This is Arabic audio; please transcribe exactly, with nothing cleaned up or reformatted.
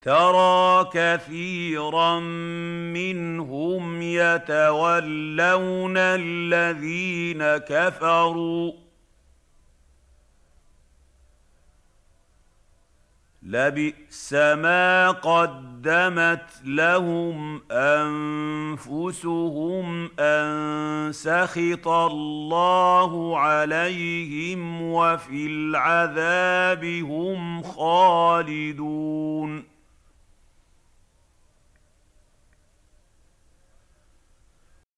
ترى كثيرا منهم يتولون الذين كفروا لبئس ما قدمت لهم أنفسهم أن سخط الله عليهم وفي العذاب هم خالدون